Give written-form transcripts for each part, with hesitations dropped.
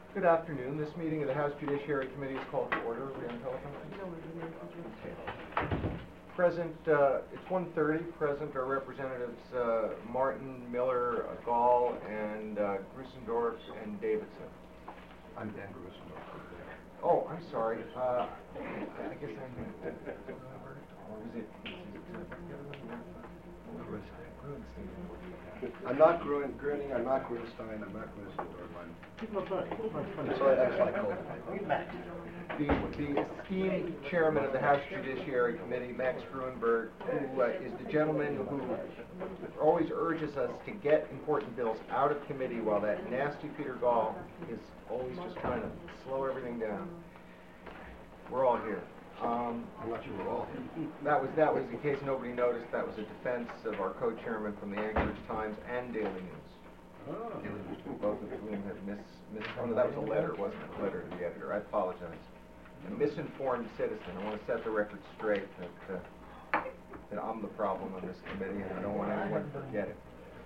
Good afternoon. This meeting of the House Judiciary Committee is called to order. Are we on telephone? Present, it's 1:30. Present are Representatives Martin, Miller, Gall, and Grusendorf and Davidson. I'm Dan Grusendorf. Oh, I'm sorry. I guess I'm... Or was it... I'm not Gruening, I'm not Grunstein, I'm not Grusendorf. That's why I called it. The esteemed chairman of the House Judiciary Committee, Max Gruenberg, who is the gentleman who always urges us to get important bills out of committee while that nasty Peter Gall is always just trying to slow everything down. We're all here. I'm not sure we're all here. That was, in case nobody noticed, that was a defense of our co-chairman from the Anchorage Times and Daily News. Oh. Both of whom had oh no, that was a letter, wasn't it? A letter to the editor. I apologize. A misinformed citizen. I want to set the record straight that I'm the problem on this committee, and I don't want anyone to forget it.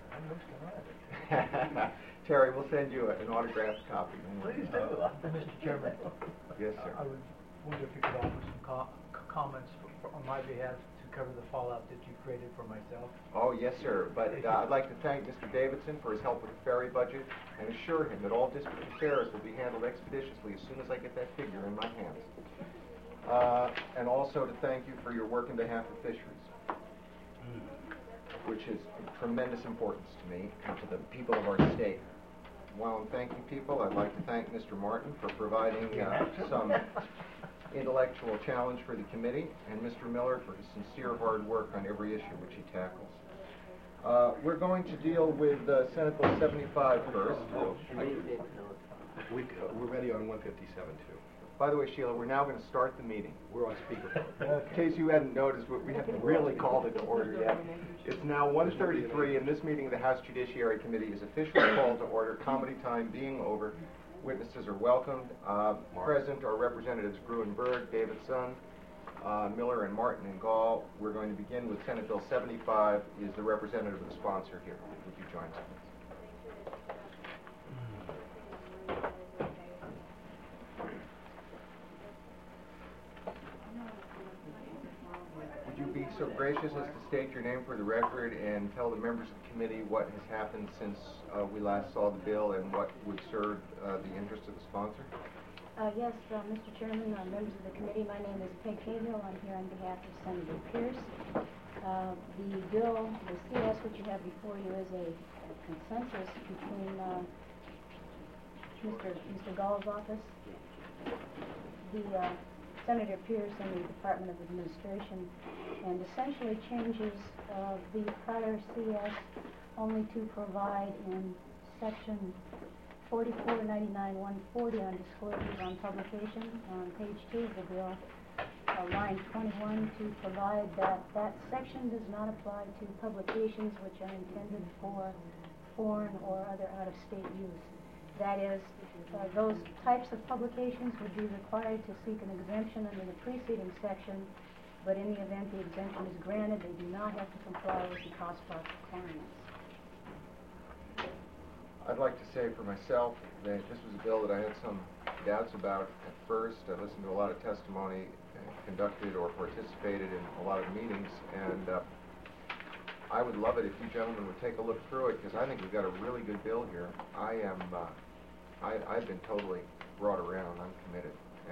Terry, we'll send you an autographed copy. Please do. Mr. Chairman. Yes, sir. I would wonder if you could offer some comments on my behalf to cover the fallout that you created for myself. Oh, yes, sir. But I'd like to thank Mr. Davidson for his help with the ferry budget and assure him that all district affairs will be handled expeditiously as soon as I get that figure in my hands. And also to thank you for your work in behalf of fisheries, which is of tremendous importance to me and to the people of our state. While I'm thanking people, I'd like to thank Mr. Martin for providing some intellectual challenge for the committee, and Mr. Miller for his sincere hard work on every issue which he tackles. We're going to deal with Senate Bill 75 first. We're ready on 157 too. By the way, Sheila, we're now going to start the meeting. We're on speakerphone. In case you hadn't noticed, we haven't really called it to order yet. It's now 1:33, and this meeting of the House Judiciary Committee is officially called to order, comedy time being over. Witnesses are welcomed. Present are Representatives Gruenberg, Davidson, Miller, and Martin and Gall. We're going to begin with Senate Bill 75. Is the representative of the sponsor here? Would you join us, please? Would you be so gracious as to state your name for the record and tell the members of the committee what has happened since we last saw the bill and what would serve the interest of the sponsor? Yes, Mr. Chairman, members of the committee, my name is Peg Cahill. I'm here on behalf of Senator Pierce. The bill, the CS, which you have before you, is a consensus between Mr. Gall's office, the Senator Pierce and the Department of Administration, and essentially changes the prior CS only to provide in section 4499-140 on disclosures on publication on page 2 of the bill, line 21, to provide that that section does not apply to publications which are intended for foreign or other out-of-state use. That is, those types of publications would be required to seek an exemption under the preceding section, but in the event the exemption is granted, they do not have to comply with the cost plus requirements. I'd like to say for myself that this was a bill that I had some doubts about at first. I listened to a lot of testimony, conducted or participated in a lot of meetings, and I would love it if you gentlemen would take a look through it, because I think we've got a really good bill here. I've been totally brought around. I'm committed,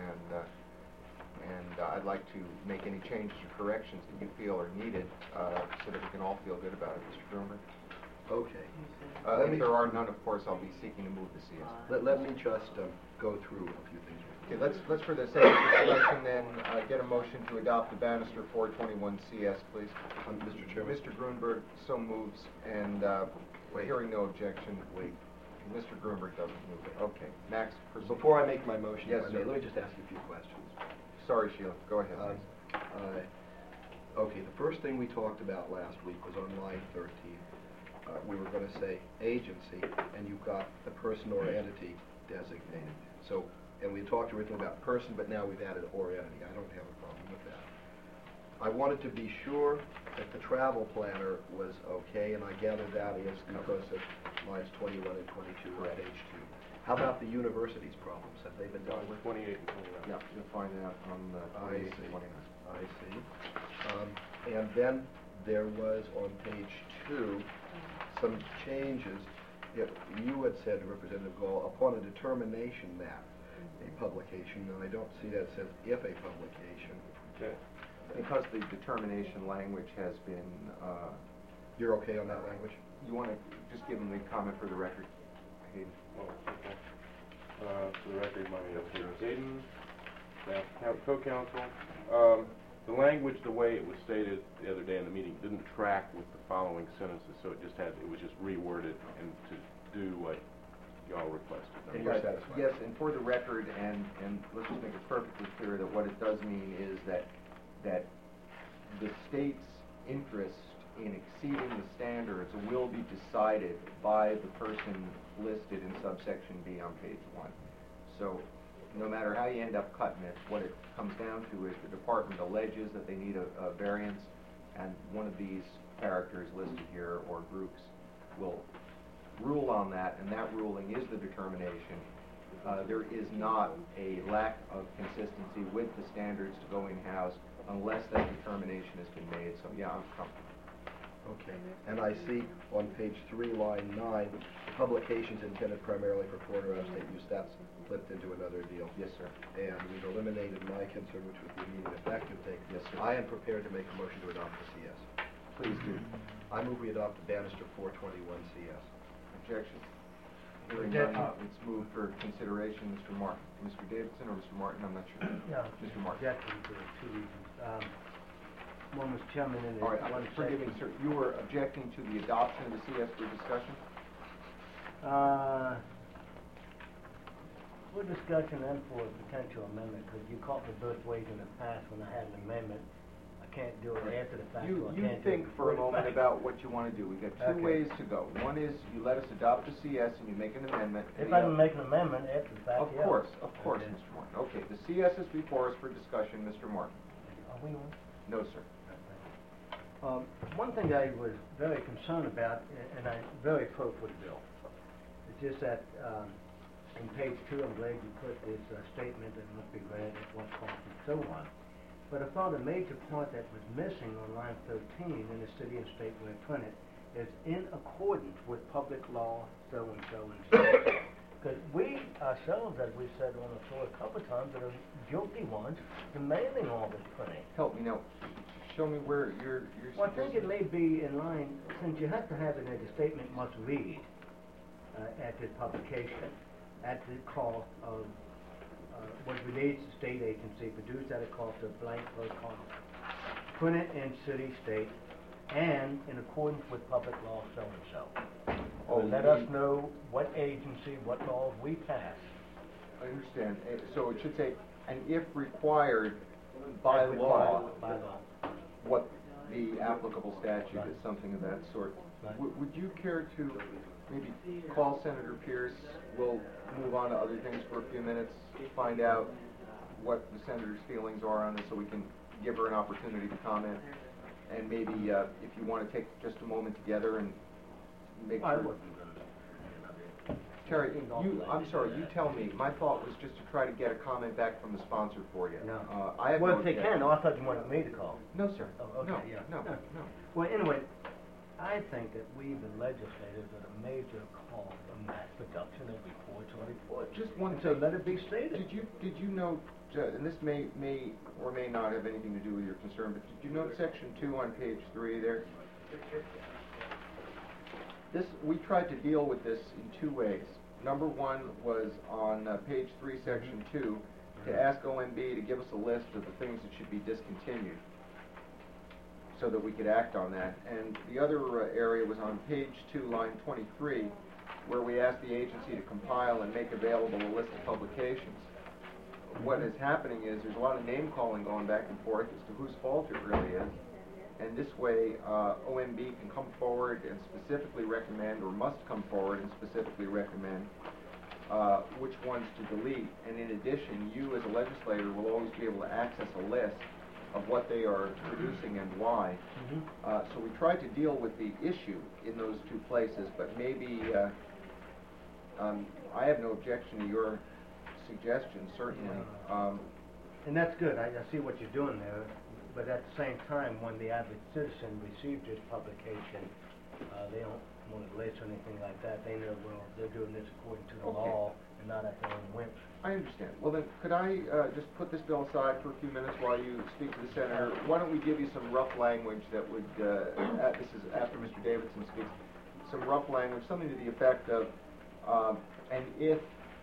and I'd like to make any changes or corrections that you feel are needed so that we can all feel good about it. Mr. Groomer? Okay. If there are none, of course, I'll be seeking to move the CS. Let me just go through a few things. Okay, let's for the sake of discussion then get a motion to adopt the Bannister 421 CS, please. Mr. Chairman. Mr. Gruenberg so moves, and hearing no objection, wait. Mr. Gruenberg doesn't move it. Okay, Max, proceed. Before I make my motion, yes, let me just ask you a few questions. Sorry, Sheila. Go ahead. Okay, the first thing we talked about last week was on line 13. We were going to say agency, and you've got the person or entity designated. So, and we talked originally about person, but now we've added or entity. I don't have a problem with that. I wanted to be sure that the travel planner was okay, and I gather that is because of lines 21 and 22 on page How about the university's problems? Have they been dealt with? 28 and 29. Yeah, you'll find that on the I 28 see. and 29. I see. And then there was on page 2 some changes. You had said, Representative Gall, upon a determination that a publication, and I don't see that it says if a publication. Okay. Because the determination language has been, You're okay on that language? you want to just give them the comment for the record, Hayden? Oh, okay. For the record, my name is Hayden Zayden, staff co-counsel. The language, the way it was stated the other day in the meeting, didn't track with the following sentences, so it was just reworded and to do what y'all requested. And you're satisfied? Yes, and for the record, and let's just make it perfectly clear that what it does mean is that the state's interest in exceeding the standards will be decided by the person listed in subsection B on page 1. So no matter how you end up cutting it, what it comes down to is the department alleges that they need a variance, and one of these characters listed here or groups will rule on that, and that ruling is the determination. There is not a lack of consistency with the standards to go in-house unless that determination has been made. So yeah, I'm comfortable. Okay. And I see on page 3, line 9, publications intended primarily for foreign or out-of-state use. That's flipped into another deal. Yes, sir. And we've eliminated my concern, which was the immediate effective date. Yes, sir. I am prepared to make a motion to adopt the CS. Please do. I move we adopt the Bannister 421 CS. Objection? Hearing Objection. none, it's moved for consideration. Mr. Martin. Mr. Davidson or Mr. Martin? I'm not sure. Yeah. Mr. Martin. Objection for 2 reasons. One, Mr. Chairman, in All right, one forgive me, section. sir. You were objecting to the adoption of the CS for discussion? For discussion and for a potential amendment, because you caught me both ways in the past when I had an amendment. I can't do it after the fact, You or I can't do think it for a before the moment fact. about what you want to do. We've got two Okay. ways to go. One is you let us adopt the CS and you make an amendment. and If the I can other- make an amendment after the fact, Of yeah. course, Okay. Mr. Martin. Okay, the CS is before us for discussion. Mr. Martin? Are we on? No, sir. One thing I was very concerned about, and I'm very pro for the bill, is just that, in page 2, I'm glad you put this statement that must be read at what cost and so on. But I thought a major part that was missing on line 13 in the city and state where it printed is in accordance with public law, so and so and so. Because we ourselves, as we said on the floor a couple of times, are guilty ones demanding all this printing. Help me now. Show me where you're Well, I think it may be in line, since you have to have it in the statement must read at the publication, at the cost of what relates to state agency, produced at a cost of blank per column. Print it in city, state, and in accordance with public law so-and-so. Oh, Let you us mean- know what agency, what laws we pass. I understand. So it should say, and if required by As law, required by law. what the applicable statute Right. is, something of that sort. Right. Would you care to maybe call Senator Pierce? We'll move on to other things for a few minutes, find out what the senator's feelings are on this so we can give her an opportunity to comment. And maybe if you want to take just a moment together and make I sure. wasn't gonna. Terry, I'm sorry, you tell me. My thought was just to try to get a comment back from the sponsor for you. No. I have Well, no if they objection. can, I thought you wanted me to call. No, sir. Oh, okay, No, yeah. no. Well, anyway, I think that we, the legislators, are a major call for mass production of reports on reports. Just one So thing. let it be stated. Did you note, and this may or may not have anything to do with your concern, but did you note section 2 on page 3 there? We tried to deal with this in two ways. Number one was on page 3, section 2, to ask OMB to give us a list of the things that should be discontinued so that we could act on that. And the other area was on page 2, line 23, where we asked the agency to compile and make available a list of publications. What is happening is there's a lot of name calling going back and forth as to whose fault it really is. And this way, OMB can come forward and specifically recommend, or must come forward and specifically recommend, which ones to delete. And in addition, you as a legislator will always be able to access a list of what they are producing and why. So we tried to deal with the issue in those two places, but maybe I have no objection to your suggestion, certainly. And that's good, I see what you're doing there, but at the same time, when the average citizen receives this publication, they don't want to list or anything like that. They know, well, they're doing this according to the Okay. law and not at their own whim. I understand. Well then, could I just put this bill aside for a few minutes while you speak to the senator? Why don't we give you some rough language that would, this is after Mr. Davidson speaks, some rough language, something to the effect of, and if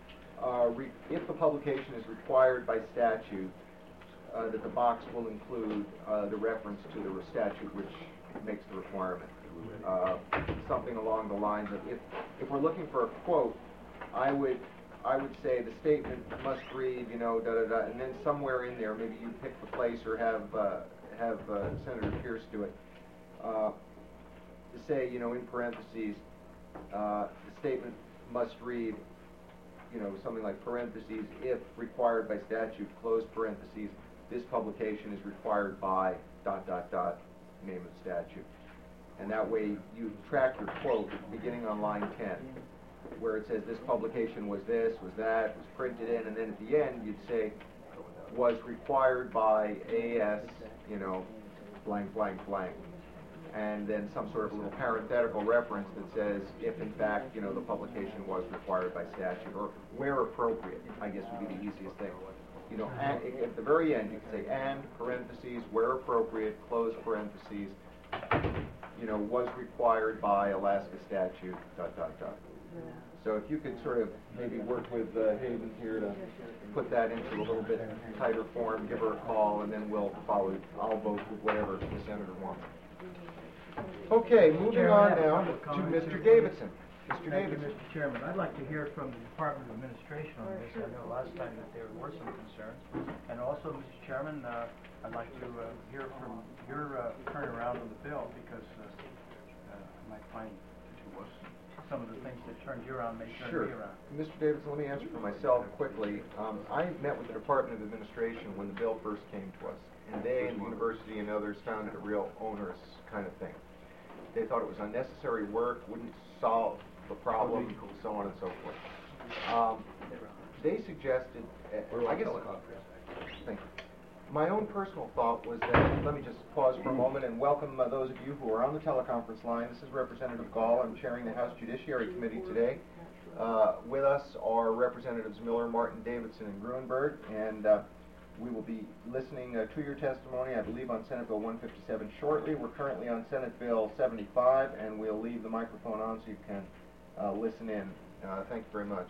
the publication is required by statute, that the box will include the reference to the statute which makes the requirement. Something along the lines of, if we're looking for a quote, I would say the statement must read, you know, da-da-da, and then somewhere in there, maybe you pick the place or have Senator Pierce do it, to say, you know, in parentheses, the statement must read, you know, something like parentheses, if required by statute, close parentheses, this publication is required by dot, dot, dot, name of statute. And that way you track your quote beginning on line 10, where it says this publication was this, was that, was printed in, and then at the end you'd say, was required by AS, you know, blank, blank, blank. And then some sort of a little parenthetical reference that says, if in fact, you know, the publication was required by statute, or where appropriate, I guess would be the easiest thing. You know, and, at the very end, you can say, and, parentheses, where appropriate, close parentheses, you know, was required by Alaska statute, dot, dot, dot. So if you could sort of maybe work with Haven here to put that into a little bit tighter form, give her a call, and then we'll follow, I'll vote with whatever the senator wants. Okay, moving on now to Mr. Davidson. Mr. Thank you, Davidson. Mr. Chairman. I'd like to hear from the Department of Administration on this. I know last time that there were some concerns. And also, Mr. Chairman, I'd like to hear from your turnaround on the bill, because I might find some of the things that turned you around may turn Sure. me around. Mr. Davidson, let me answer for myself quickly. I met with the Department of Administration when the bill first came to us, and they and the university and others found it a real onerous kind of thing. They thought it was unnecessary work, wouldn't solve the problem, so on and so forth. They suggested, I guess, thank you. My own personal thought was that, let me just pause for a moment and welcome those of you who are on the teleconference line. This is Representative Gall. I'm chairing the House Judiciary Committee today. With us are Representatives Miller, Martin, Davidson, and Gruenberg, and we will be listening to your testimony, I believe, on Senate Bill 157 shortly. We're currently on Senate Bill 75, and we'll leave the microphone on so you can listen in. Thank you very much.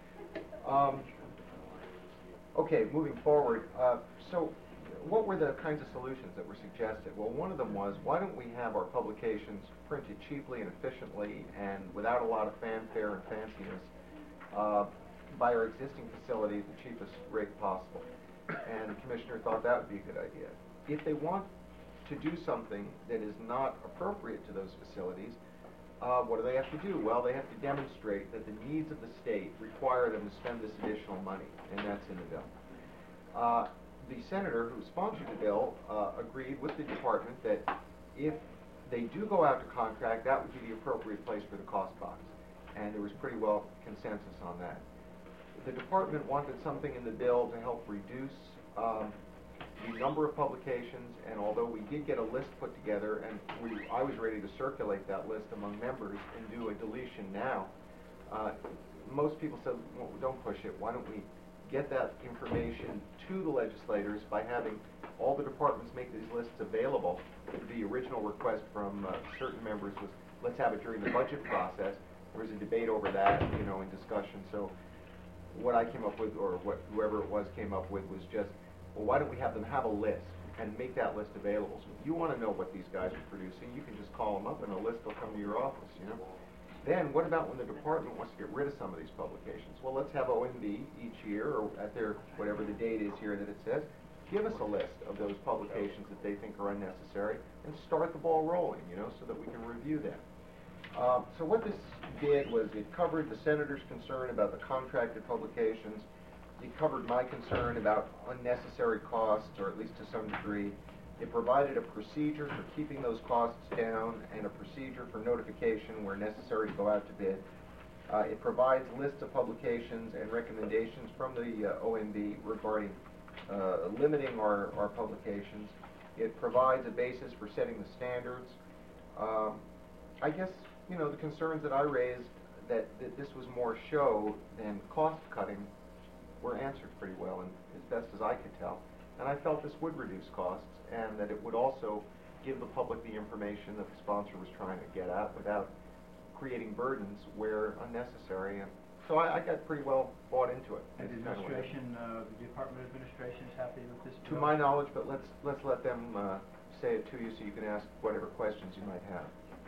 Okay, moving forward. So what were the kinds of solutions that were suggested? Well, one of them was, why don't we have our publications printed cheaply and efficiently and without a lot of fanfare and fanciness by our existing facility at the cheapest rate possible? And the commissioner thought that would be a good idea. If they want to do something that is not appropriate to those facilities, what do they have to do? Well, they have to demonstrate that the needs of the state require them to spend this additional money, and that's in the bill. The senator who sponsored the bill agreed with the department that if they do go out to contract, that would be the appropriate place for the cost box, and there was pretty well consensus on that. The department wanted something in the bill to help reduce the number of publications, and although we did get a list put together, and I was ready to circulate that list among members and do a deletion now, most people said, well, don't push it. Why don't we get that information to the legislators by having all the departments make these lists available? The original request from certain members was, let's have it during the budget process. There was a debate over that, you know, in discussion. So what I came up with, or what whoever it was came up with, was just, well, why don't we have them have a list and make that list available? So if you want to know what these guys are producing, you can just call them up and a list will come to your office, you know. Then what about when the department wants to get rid of some of these publications? Well, let's have OMB each year, or at their, whatever the date is here that it says, give us a list of those publications that they think are unnecessary and start the ball rolling, you know, so that we can review them. So what this did was it covered the senator's concern about the contracted publications. It covered my concern about unnecessary costs, or at least to some degree. It provided a procedure for keeping those costs down and a procedure for notification where necessary to go out to bid. It provides lists of publications and recommendations from the OMB regarding limiting our publications. It provides a basis for setting the standards. I guess, you know, the concerns that I raised, that this was more show than cost cutting, were answered pretty well, and as best as I could tell. And I felt this would reduce costs, and that it would also give the public the information that the sponsor was trying to get at without creating burdens where unnecessary. And so I got pretty well bought into it. And the administration, the Department of Administration is happy with this To bill? my knowledge, but let's let them say it to you so you can ask whatever questions you might have.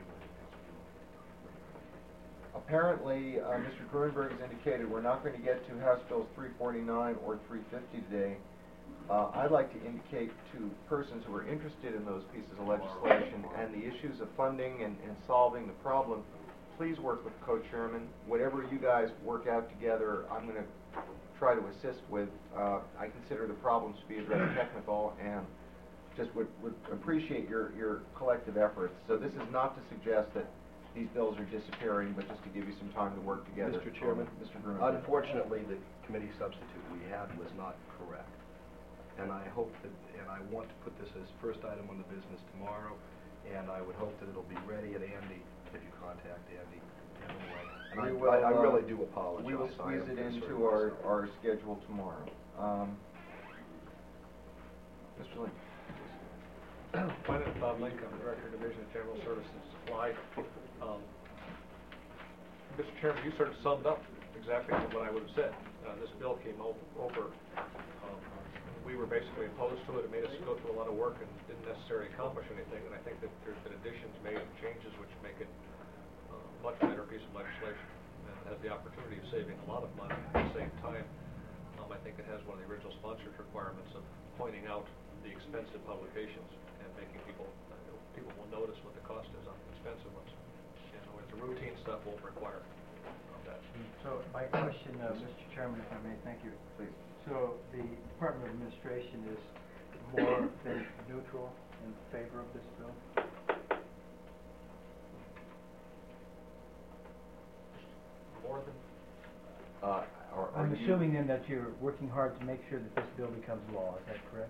Apparently, Mr. Grunberg has indicated we're not going to get to House Bills 349 or 350 today. I'd like to indicate to persons who are interested in those pieces of legislation and the issues of funding and solving the problem, please work with the co-chairman. Whatever you guys work out together, I'm going to try to assist with. I consider the problems to be very technical, and just would appreciate your collective efforts. So this is not to suggest that these bills are disappearing, but just to give you some time to work together. Mr. Chairman, Mr. Grunberg. unfortunately, the committee substitute we had was not correct. And I hope that, and I want to put this as first item on the business tomorrow, and I would hope that it'll be ready at Andy, if you contact Andy. And I really do apologize. We will squeeze I am it into concerned our schedule tomorrow. Mr. Link. My name is Bob Link, I'm the Director of Division of General Services and Supply. Mr. Chairman, you sort of summed up exactly what I would have said. This bill came over. We were basically opposed to it. It made us go through a lot of work and didn't necessarily accomplish anything. And I think that there's been additions made and changes which make it a much better piece of legislation. And it has the opportunity of saving a lot of money. At the same time, I think it has one of the original sponsors requirements of pointing out the expensive publications and making people will notice what the cost is on the expensive ones. You know, the routine stuff won't require that. So my question, Mr. Chairman, if I may, thank you. Please. So the Department of Administration is more than neutral in favor of this bill? More than? I'm assuming then that you're working hard to make sure that this bill becomes law, is that correct?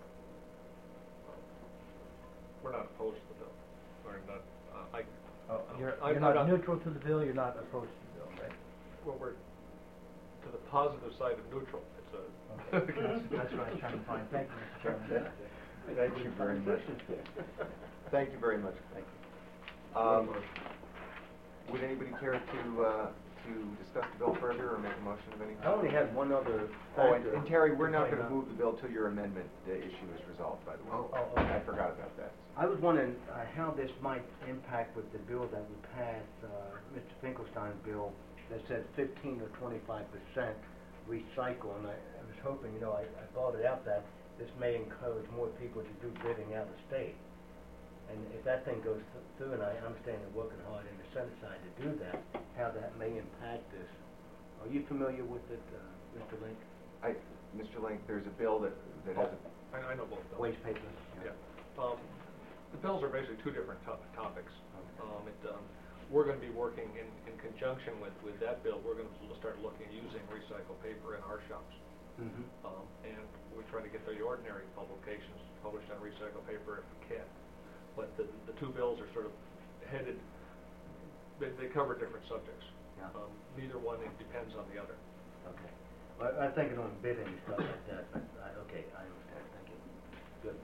We're not opposed to the bill. We're not, You're not neutral to the bill, you're not opposed to the bill, right? well, we're to the positive side of neutral. It's a. Okay. That's what I was trying to find. Thank you, Mr. Chairman. Thank you very much. Thank you very much. Thank you. Would anybody care to discuss the bill further or make a motion of any I only had one other Oh, factor. and Terry, we're not going to move the bill till your amendment issue is resolved, by the way. Oh, okay. I forgot about that. I was wondering how this might impact with the bill that we passed, Mr. Finkelstein's bill, that said 15 or 25% recycle, and I was hoping, you know, I thought it out that this may encourage more people to do bidding out of state. And if that thing goes through, and I understand they're working hard in the Senate side to do that, how that may impact this. Are you familiar with it, Mr. Link? Mr. Link, there's a bill that has a... I know both bills. Waste paper? Yeah. The bills are basically two different topics. We're going to be working in conjunction with that bill. We're going to start looking at using recycled paper in our shops. Mm-hmm. And we're trying to get the ordinary publications published on recycled paper if we can. But the two bills are sort of headed, they cover different subjects. Yeah. Neither one depends on the other. Okay. Well, I'm thinking on bidding and stuff like that, but okay, I understand, thank you. Good.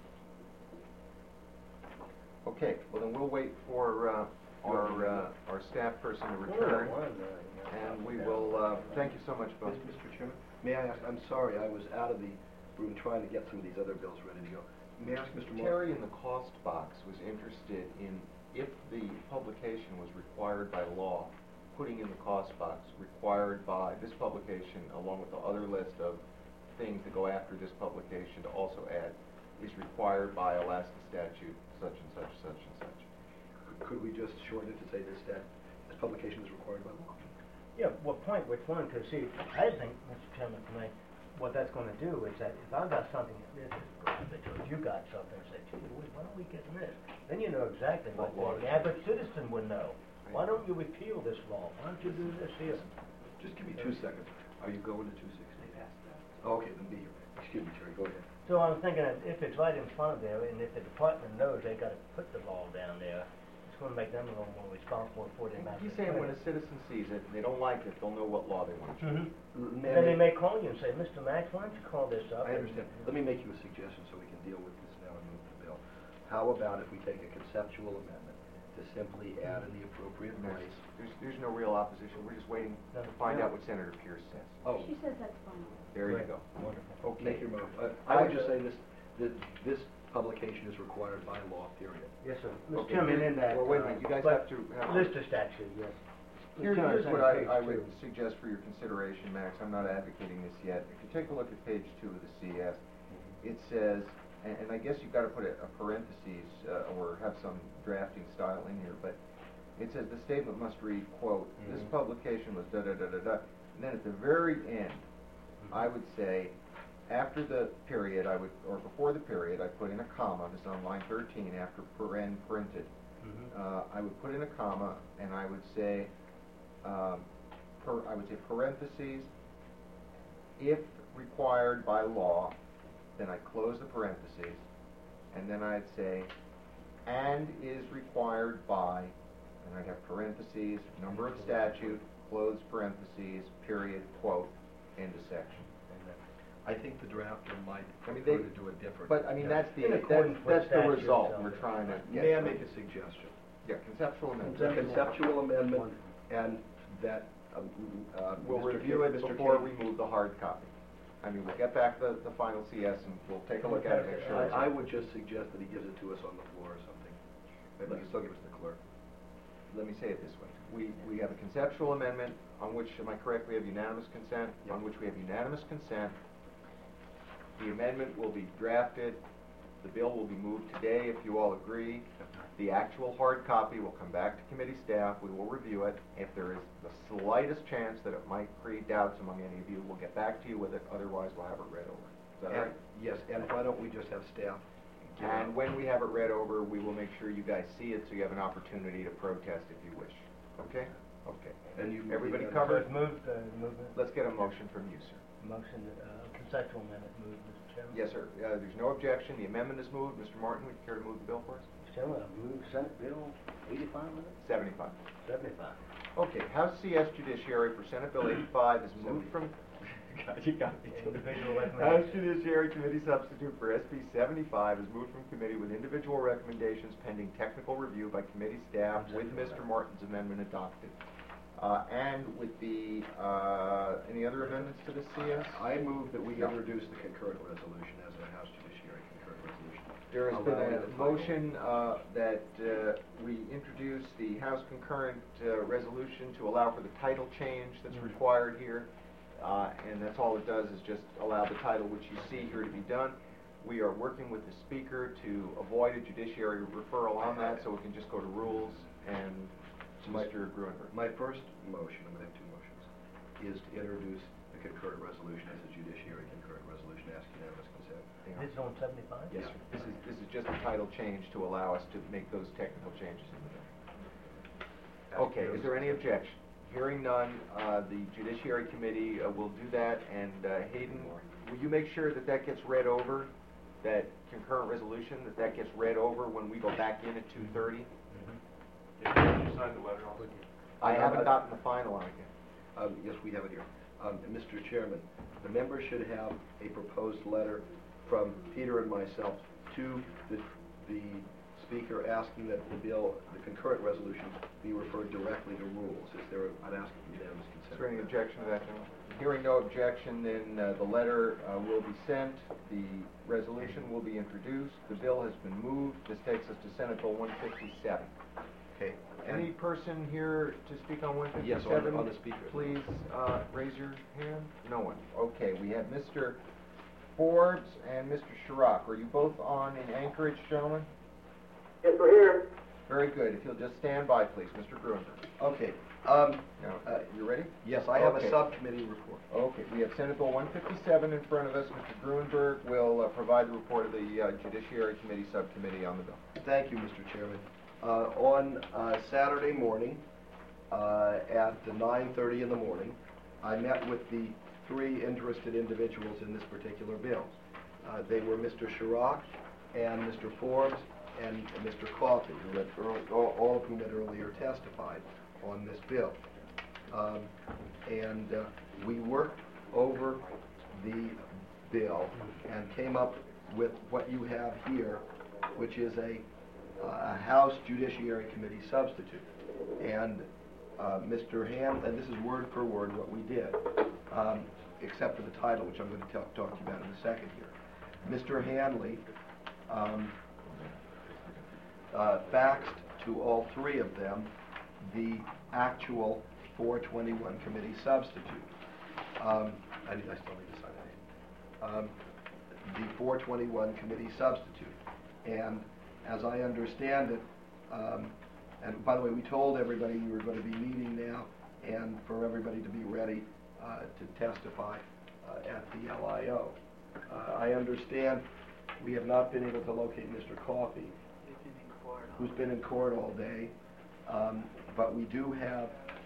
Okay, well then we'll wait for our staff person to return, and we will, thank you so much, both. Mr. Chairman, may I ask, I'm sorry, I was out of the room trying to get some of these other bills ready to go. May I ask Mr. Moore? Terry in the cost box was interested in if the publication was required by law, putting in the cost box required by this publication along with the other list of things that go after this publication to also add is required by Alaska statute such and such, such and such. Could we just shorten it to say this publication is required by law? Yeah, what point which one, because see, I think, Mr. Chairman, tonight, what that's gonna do is that if I've got something, this is garbage, or you got something, say, gee, why don't we get this? Then you know exactly what What law? the average citizen would know. Why don't you repeal this law? Why don't you do this here? Just give me 2 seconds. Are you going to 260? Okay, then be here. Excuse me, Terry, go ahead. So I'm thinking that if it's right in front of there, and if the department knows they gotta put the law down there, it's gonna make them a little more responsible for the amount. He's saying when a citizen sees it and they don't like it, they'll know what law they want to change. Then they may call you and say, Mr. Max, why don't you call this up? I understand. Let me make you a suggestion so we can deal with this now and move the bill. How about if we take a conceptual amendment to simply add in the appropriate place? There's no real opposition, we're just waiting to find out what Senator Pierce says. Oh, She says that's fine. There you Right. go. Wonderful. make your motion. I would just say this publication is required by law, period. Yes, sir. Okay, Mr. Chairman, in that. well, wait a minute, you guys but have to have- Lister statute, yes. Here's Mr. what Chairman, I page would 2. suggest for your consideration, Max, I'm not advocating this yet. If you take a look at page 2 of the CS, it says, and I guess you've got to put a parentheses, or have some drafting style in here, but it says the statement must read, quote, "This publication was da-da-da-da-da," and then at the very end, I would say, after the period, or before the period, I put in a comma, this is on line 13, after paren printed. I would put in a comma, and I would say, parentheses, if required by law, then I close the parentheses, and then I'd say, and is required by, and I'd have parentheses, number of statute, close parentheses, period, quote, end of section. I think the drafter might I mean, prefer they- to do it different. But, I mean, that's the, In accordance with that's the statute, result so- we're trying to get. May I to. make a suggestion? Yeah, conceptual amendment. A conceptual amendment, and that, We'll Mr. review it Mr. before King- we move the hard copy. I mean, we'll get back the final CS and we'll take a look at it, make sure. it's- I would just suggest that he gives it to us on the floor or something. Maybe he can still give it to the clerk. Let me say it this way. We have a conceptual amendment on which, am I correct, we have unanimous consent? Yep. On which we have unanimous consent. The amendment will be drafted. The bill will be moved today if you all agree. The actual hard copy will come back to committee staff. We will review it. If there is the slightest chance that it might create doubts among any of you, we'll get back to you with it. Otherwise, we'll have it read over. Is that all right? Yes, and why don't we just have staff? give it And up? when we have it read over, we will make sure you guys see it so you have an opportunity to protest if you wish. Okay? Okay. And you. Everybody you- covered? Moved, movement, Let's get a motion from you, sir. motion, conceptual amendment moved, Mr. Chairman. Yes, sir. There's no objection. The amendment is moved. Mr. Martin, would you care to move the bill for us? Mr. Chairman, I move Senate Bill 85 minutes, 75. 75. Okay, House CS Judiciary for Senate Bill 85 is moved from... God, you got me. Individual House recommendation. Judiciary Committee substitute for SB 75 is moved from committee with individual recommendations pending technical review by committee staff with Mr. Martin's amendment adopted. And with the, any other amendments to the CS? I move that we Yeah. introduce the concurrent resolution as a House Judiciary concurrent resolution. There has been Allowing a the title. motion that we introduce the House concurrent resolution to allow for the title change that's required here. And that's all it does is just allow the title which you see here to be done. We are working with the speaker to avoid a judiciary referral on that, so we can just go to rules and Mr. Gruenberg. My first motion, I'm going to have two motions, is to introduce the concurrent resolution as a judiciary concurrent resolution, ask unanimous consent. This is on 75? Yes, sir. This is just a title change to allow us to make those technical changes in the bill. Okay, is there any objection? Hearing none, the Judiciary Committee will do that, and Hayden, will you make sure that that gets read over, that concurrent resolution, that gets read over when we go back in at 2:30? You signed the letter also? I haven't gotten the final on it yet. Yes, we have it here. Mr. Chairman, the members should have a proposed letter from Peter and myself to the speaker asking that the bill, the concurrent resolution, be referred directly to rules. Is there, I'd ask unanimous consent. Is there any objection to that, gentlemen? Hearing no objection, then the letter will be sent, the resolution will be introduced, the bill has been moved. This takes us to Senate Bill 157. Okay. Any person here to speak on 157? Yes, on the speaker. Please raise your hand. No one. Okay, we have Mr. Forbes and Mr. Chirac. Are you both on in Anchorage, gentlemen? Yes, we're here. Very good. If you'll just stand by, please. Mr. Gruenberg. Okay. Now, you ready? Yes, I have Okay. a subcommittee report. Okay, we have Senate Bill 157 in front of us. Mr. Gruenberg will provide the report of the Judiciary Committee Subcommittee on the bill. Thank you, Mr. Chairman. On Saturday morning, at 9:30 in the morning. I met with the three interested individuals in this particular bill. They were Mr. Chirac and Mr. Forbes and Mr. Coffey, who had all of whom had earlier testified on this bill. We worked over the bill and came up with what you have here, which is a House Judiciary Committee substitute. And Mr. Ham, and this is word for word what we did, except for the title, which I'm going to talk to you about in a second here. Mr. Hanley faxed to all three of them the actual 421 committee substitute. I still need to sign that. The 421 committee substitute. And as I understand it, and by the way, we told everybody we were going to be meeting now and for everybody to be ready to testify at the LIO. I understand we have not been able to locate Mr. Coffey, who's been in court all day, but we do have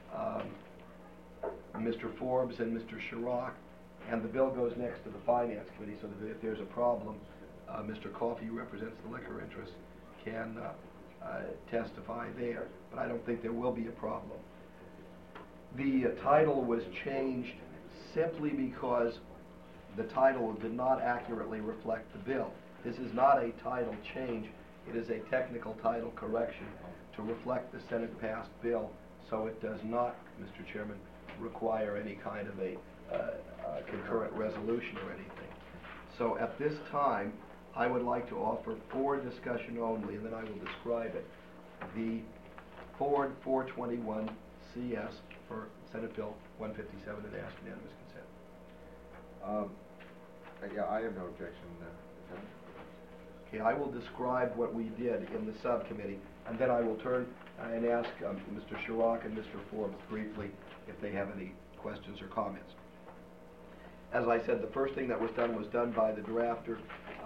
Mr. Forbes and Mr. Chirac, and the bill goes next to the Finance Committee, so that if there's a problem, Mr. Coffey, who represents the liquor interest, can testify there, but I don't think there will be a problem. The title was changed simply because the title did not accurately reflect the bill. This is not a title change, it is a technical title correction to reflect the Senate-passed bill, so it does not, Mr. Chairman, require any kind of a concurrent resolution or anything. So at this time, I would like to offer for discussion only, and then I will describe it, the Ford 421 CS for Senate Bill 157 and ask unanimous consent. Yeah, I have no objection. Okay, I will describe what we did in the subcommittee, and then I will turn and ask Mr. Chirac and Mr. Forbes briefly if they have any questions or comments. As I said, the first thing that was done by the drafter,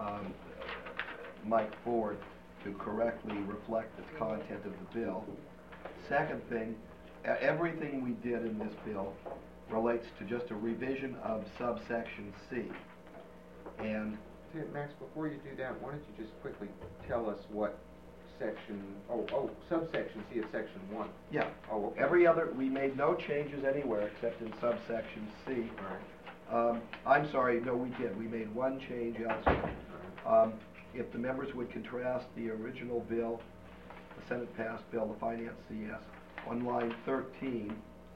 Mike Ford, to correctly reflect the content of the bill. Second thing, everything we did in this bill relates to just a revision of subsection C. And Max, before you do that, why don't you just quickly tell us what section, subsection C of section 1. Yeah. Oh, okay. Every other, we made no changes anywhere except in subsection C. All right. I'm sorry, no, we did. We made one change elsewhere. If the members would contrast the original bill, the Senate-passed bill, the Finance CS, on line 13,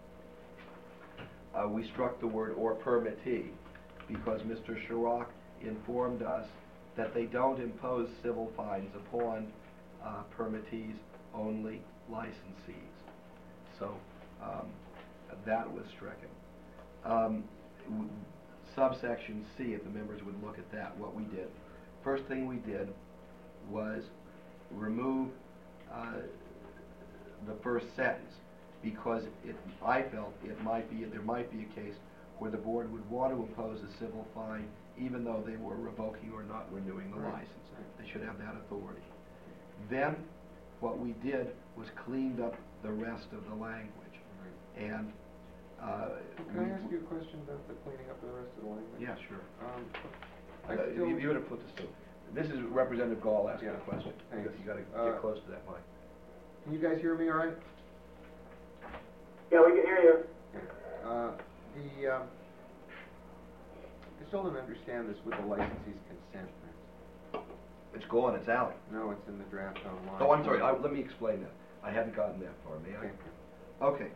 we struck the word "or permittee" because Mr. Chirac informed us that they don't impose civil fines upon permittees, only licensees. So that was stricken. Subsection C, if the members would look at that, what we did. First thing we did was remove the first sentence because I felt there might be a case where the board would want to impose a civil fine even though they were revoking or not renewing the license. They should have that authority. Then what we did was cleaned up the rest of the language. And can I ask you a question about the cleaning up of the rest of the language? Yeah, sure. You would have put this. This is Representative Gall asking a question. Thanks. You got to get close to that mic. Can you guys hear me all right? Yeah, we can hear you. I still don't understand this with the licensee's consent. It's gone. It's out. No, it's in the draft online. Oh, I'm sorry. Let me explain that. I hadn't gotten that far. May I? Okay.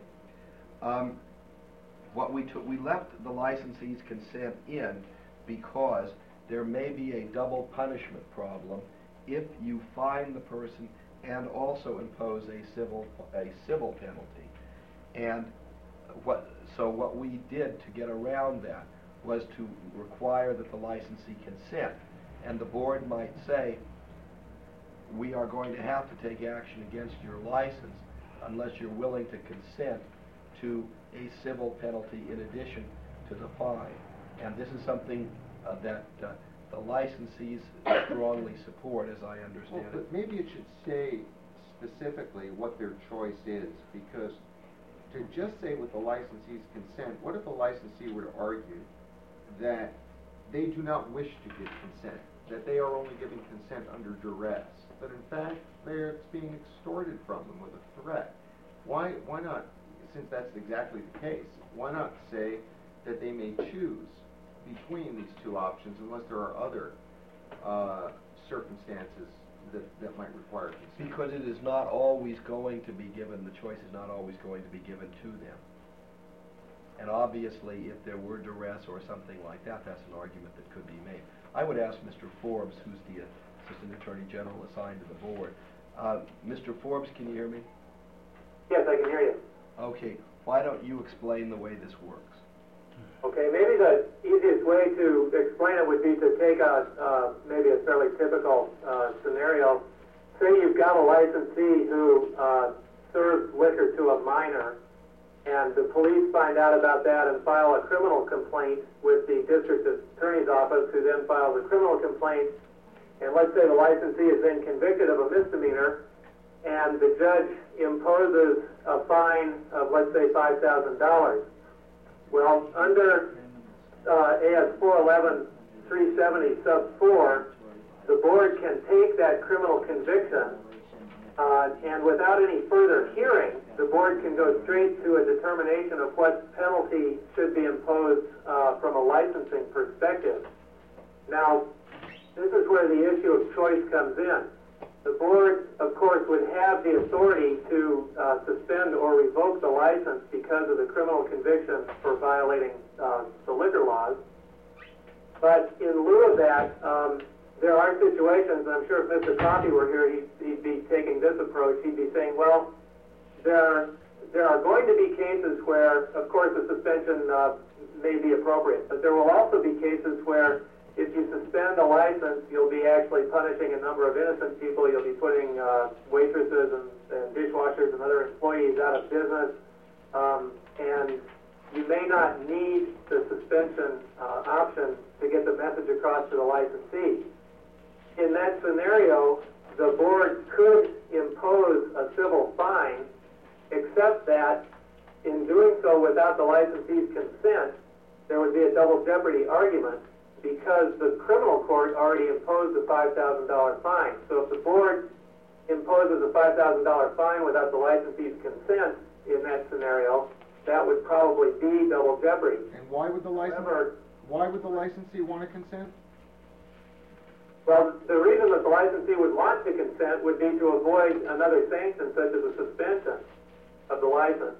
What we left the licensee's consent in because there may be a double punishment problem if you fine the person and also impose a civil penalty. And what we did to get around that was to require that the licensee consent. And the board might say, we are going to have to take action against your license unless you're willing to consent to a civil penalty in addition to the fine. And this is something that the licensees strongly support, as I understand but it. maybe it should say specifically what their choice is, because to just say with the licensee's consent, what if a licensee were to argue that they do not wish to give consent, that they are only giving consent under duress, but in fact it's being extorted from them with a threat? Why not, since that's exactly the case, why not say that they may choose between these two options unless there are other circumstances that might require consent? Because it is not always going to be given, the choice is not always going to be given to them. And obviously, if there were duress or something like that, that's an argument that could be made. I would ask Mr. Forbes, who's the Assistant Attorney General assigned to the board. Mr. Forbes, can you hear me? Yes, I can hear you. Okay, why don't you explain the way this works? Okay, maybe the easiest way to explain it would be to take maybe a fairly typical scenario. Say you've got a licensee who serves liquor to a minor, and the police find out about that and file a criminal complaint with the district attorney's office, who then files a criminal complaint. And let's say the licensee is then convicted of a misdemeanor, and the judge imposes a fine of, let's say, $5,000. Well, under AS 411-370 sub 4, the board can take that criminal conviction and without any further hearing, the board can go straight to a determination of what penalty should be imposed from a licensing perspective. Now, this is where the issue of choice comes in. The board, of course, would have the authority to suspend or revoke the license because of the criminal conviction for violating the liquor laws. But in lieu of that, there are situations, and I'm sure if Mr. Coffey were here, he'd be taking this approach. He'd be saying, well, there are going to be cases where, of course, a suspension may be appropriate, but there will also be cases where if you suspend a license, you'll be actually punishing a number of innocent people. You'll be putting waitresses and dishwashers and other employees out of business, and you may not need the suspension option to get the message across to the licensee. In that scenario, the board could impose a civil fine, except that in doing so without the licensee's consent, there would be a double jeopardy argument, because the criminal court already imposed a $5,000 fine. So if the board imposes a $5,000 fine without the licensee's consent in that scenario, that would probably be double jeopardy. And why would the licensee want to consent? Well, the reason that the licensee would want to consent would be to avoid another sanction, such as a suspension of the license.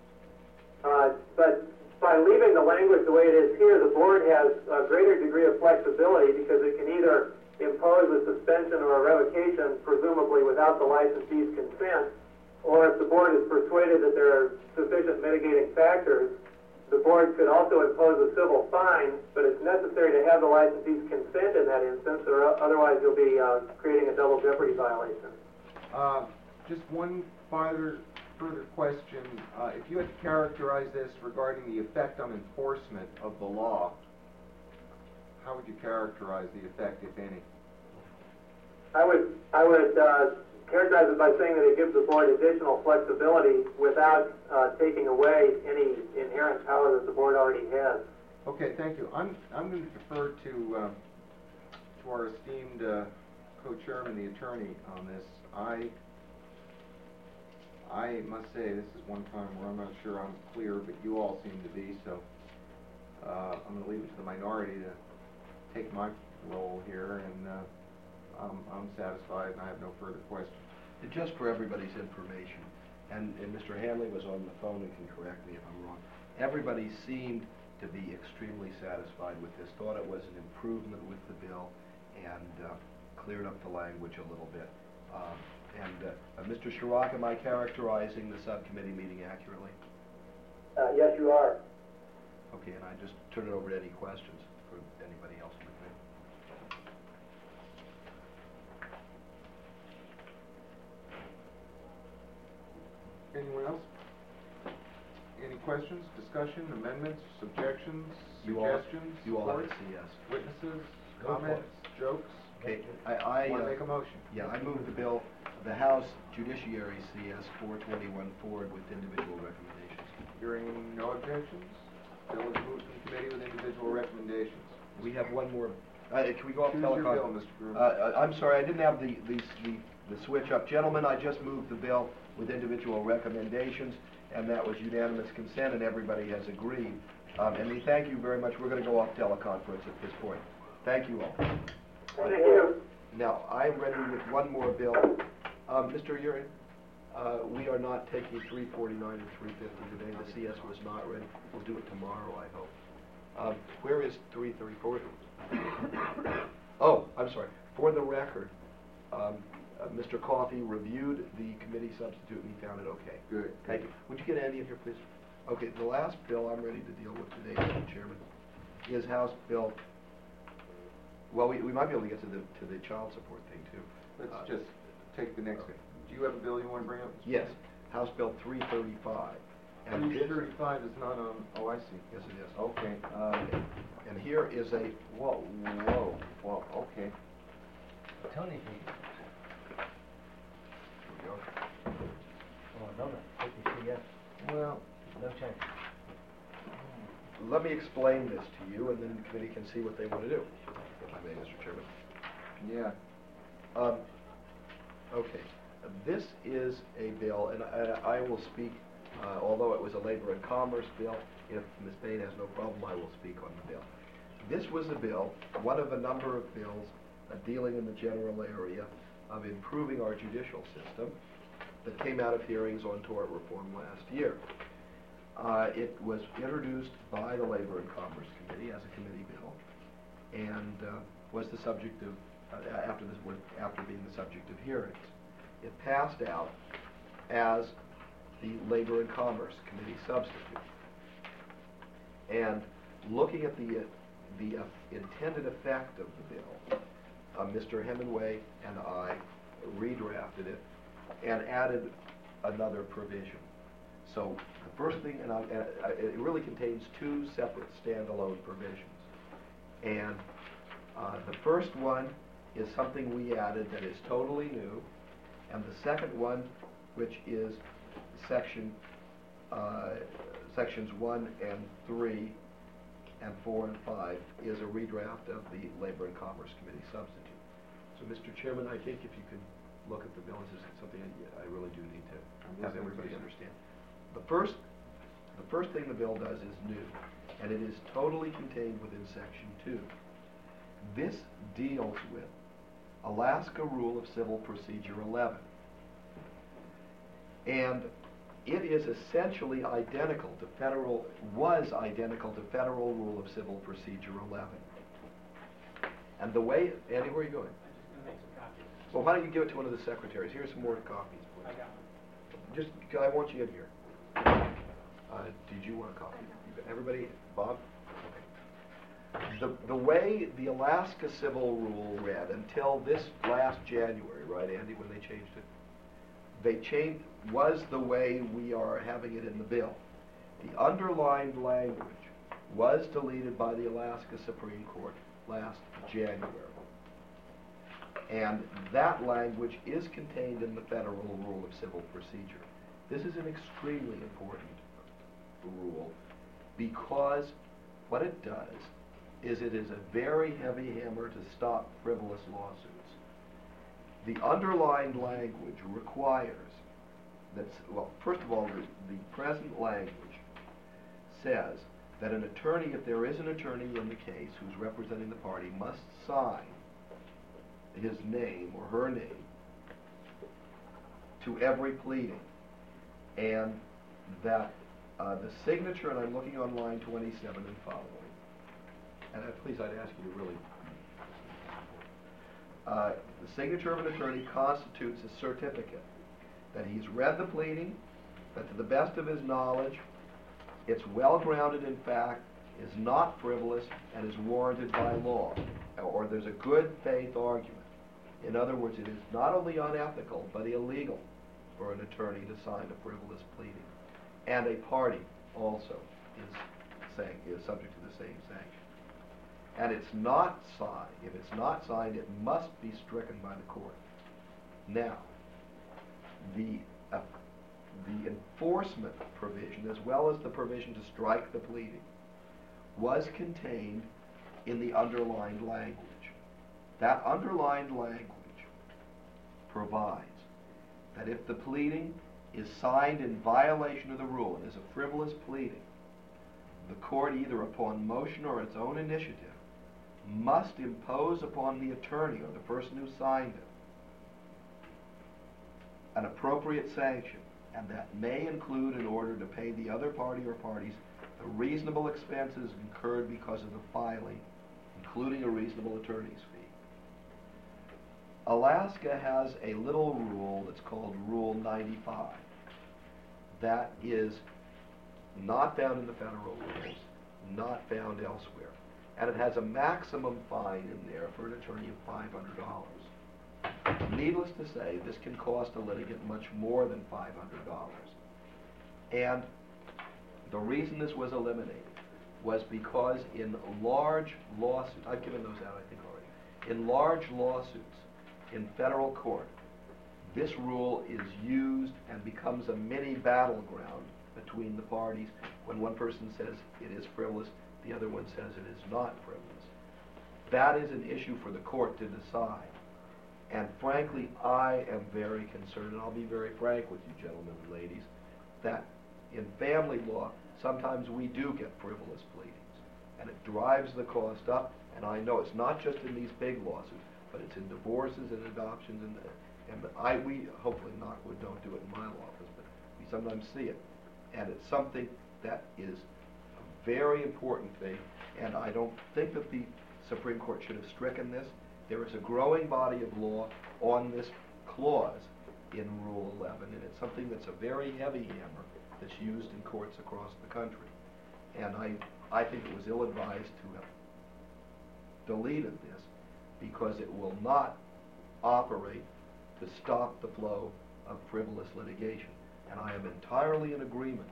But by leaving the language the way it is here, the board has a greater degree of flexibility, because it can either impose a suspension or a revocation, presumably without the licensee's consent, or if the board is persuaded that there are sufficient mitigating factors, the board could also impose a civil fine, but it's necessary to have the licensee's consent in that instance, or otherwise you'll be creating a double jeopardy violation. Just one further question. If you had to characterize this regarding the effect on enforcement of the law, how would you characterize the effect, if any? I would characterize it by saying that it gives the board additional flexibility without taking away any inherent power that the board already has. Okay, thank you. I'm going to defer to our esteemed co-chairman, the attorney, on this. I must say this is one time where I'm not sure I'm clear, but you all seem to be, so I'm going to leave it to the minority to take my role here, and I'm satisfied and I have no further questions. Just for everybody's information, and Mr. Hanley was on the phone and can correct me if I'm wrong, everybody seemed to be extremely satisfied with this, thought it was an improvement with the bill, and cleared up the language a little bit. Mr. Chirac, am I characterizing the subcommittee meeting accurately? Yes, you are. Okay, and I just turn it over to any questions for anybody else with me. Anyone else? Any questions, discussion, amendments, objections, You all suggestions, have a reports, CS. witnesses, Go for comments, jokes? Okay, I Want to make a motion? yeah, I move the bill, the House Judiciary CS 421 forward with individual recommendations. Hearing no objections, bill is moved from committee with individual recommendations. We have one more, can we go off Choose your telecom? bill, Mr. Gruber. I'm sorry, I didn't have the switch up. Gentlemen, I just moved the bill with individual recommendations, and that was unanimous consent, and everybody has agreed. And we thank you very much. We're going to go off teleconference at this point. Thank you all. Thank you. Now, I'm ready with one more bill. Mr. Urian, we are not taking 349 and 350 today. The CS was not ready. We'll do it tomorrow, I hope. Where is 334? Oh, I'm sorry. For the record, Mr. Coffey reviewed the committee substitute and he found it okay. Good. Thank you. Would you get Andy in here, please? Okay, the last bill I'm ready to deal with today, Mr. Chairman, is House Bill. Well, we might be able to get to the child support thing too. Let's just take the next thing. Do you have a bill you want to bring up? Yes, House Bill 335. And this- 335 is not on, oh, I see. Yes, it is. Okay, And here is a, whoa, okay. Tony, oh, no, take the CS, Well, no change. let me explain this to you, and then the committee can see what they want to do, if I may, Mr. Chairman. yeah. Okay, this is a bill, and I will speak, although it was a Labor and Commerce bill, if Ms. Bain has no problem, I will speak on the bill. This was a bill, one of a number of bills dealing in the general area of improving our judicial system that came out of hearings on tort reform last year. It was introduced by the Labor and Commerce Committee as a committee bill, and was the subject of, after being the subject of hearings. It passed out as the Labor and Commerce Committee substitute. And looking at the intended effect of the bill, Mr. Hemingway and I redrafted it and added another provision. So the first thing, it really contains two separate standalone provisions. And the first one is something we added that is totally new, and the second one, which is sections 1 and 3 and 4 and 5, is a redraft of the Labor and Commerce Committee substitute. So, Mr. Chairman, I think if you could look at the bill, this is something I really do need to have everybody understand. The first thing the bill does is new, and it is totally contained within Section 2. This deals with Alaska Rule of Civil Procedure 11. And it is essentially identical to Federal Rule of Civil Procedure 11. And the way, Andy, where are you going? Well, why don't you give it to one of the secretaries? Here's some more copies, please. I want you in here. Did you want a copy? Everybody, Bob? Okay. The way the Alaska Civil Rule read until this last January, right, Andy, when they changed it? Was the way we are having it in the bill. The underlined language was deleted by the Alaska Supreme Court last January. And that language is contained in the Federal Rule of Civil Procedure. This is an extremely important rule because what it does is it is a very heavy hammer to stop frivolous lawsuits. The underlined language requires that, well, first of all, the present language says that an attorney, if there is an attorney in the case who's representing the party, must sign his name or her name to every pleading, and that the signature, and I'm looking on line 27 and following, and please, I'd ask you to really, the signature of an attorney constitutes a certificate that he's read the pleading, that to the best of his knowledge, it's well grounded in fact, is not frivolous, and is warranted by law, or there's a good faith argument. In other words, it is not only unethical, but illegal for an attorney to sign a frivolous pleading. And a party also is subject to the same sanction. and it's not signed, if it's not signed, it must be stricken by the court. Now, the enforcement provision, as well as the provision to strike the pleading, was contained in the underlined language. That underlined language provides that if the pleading is signed in violation of the rule and is a frivolous pleading, the court, either upon motion or its own initiative, must impose upon the attorney or the person who signed it an appropriate sanction, and that may include an order to pay the other party or parties the reasonable expenses incurred because of the filing, including a reasonable attorney's fee. Alaska has a little rule that's called Rule 95. That is not found in the federal rules, not found elsewhere. And it has a maximum fine in there for an attorney of $500. Needless to say, this can cost a litigant much more than $500. And the reason this was eliminated was because in large lawsuits, I've given those out I think already, in large lawsuits in federal court, this rule is used and becomes a mini battleground between the parties when one person says it is frivolous, the other one says it is not frivolous. That is an issue for the court to decide. And frankly, I am very concerned, and I'll be very frank with you gentlemen and ladies, that in family law, sometimes we do get frivolous pleadings, and it drives the cost up, and I know it's not just in these big lawsuits, but it's in divorces and adoptions, and we, hopefully, knockwood, don't do it in my law office, but we sometimes see it. And it's something that is a very important thing, and I don't think that the Supreme Court should have stricken this. There is a growing body of law on this clause in Rule 11, and it's something that's a very heavy hammer that's used in courts across the country. And I think it was ill-advised to have deleted this because it will not operate to stop the flow of frivolous litigation. And I am entirely in agreement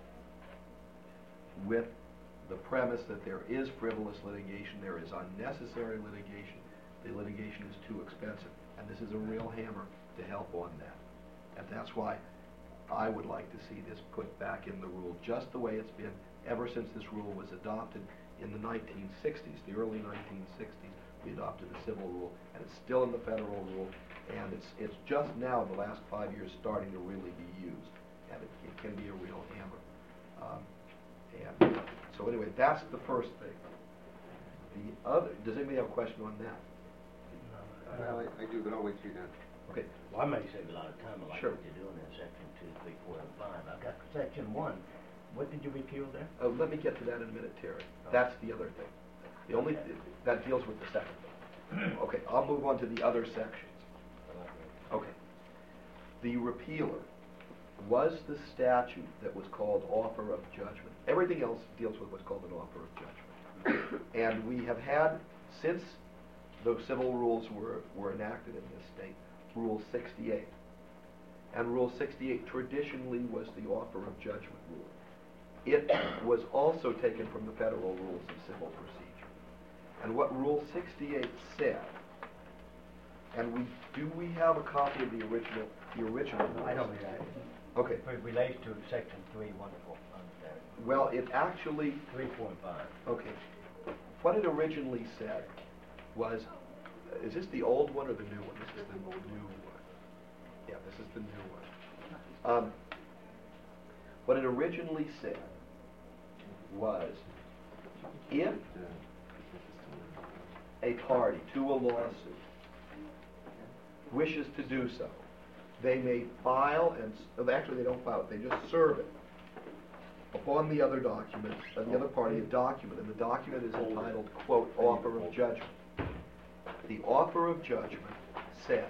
with the premise that there is frivolous litigation, there is unnecessary litigation, the litigation is too expensive, and this is a real hammer to help on that. And that's why I would like to see this put back in the rule just the way it's been ever since this rule was adopted in the 1960s, the early 1960s. We adopted the civil rule, and it's still in the federal rule, and it's just now, the last 5 years, starting to really be used, and it can be a real hammer. And so anyway, that's the first thing. The other, does anybody have a question on that? Well, I do, but I'll wait till you're done. Okay. Well, I may save a lot of time, I like Sure. what you're doing in section 2, 3, 4, and 5. I've got section 1. What did you repeal there? Let me get to that in a minute, Terry. That's the other thing. The only, that deals with the second thing. Okay, I'll move on to the other sections. Okay. The repealer was the statute that was called offer of judgment. Everything else deals with what's called an offer of judgment. And we have had, since those civil rules were enacted in this state, Rule 68. And Rule 68 traditionally was the offer of judgment rule. It was also taken from the federal rules of civil procedure. And what Rule 68 said, and we have a copy of the original rules. I don't read it. Okay. It relates to section 3, 1, 4. Well, it actually, 3, 4, and 5. okay. What it originally said was, is this the old one or the new one? This is the new one. Yeah, this is the new one. What it originally said was, if a party to a lawsuit wishes to do so, they may file, and actually they don't file it, they just serve it upon the other document, the other party a document, and the document is entitled, quote, offer of judgment. The offer of judgment says,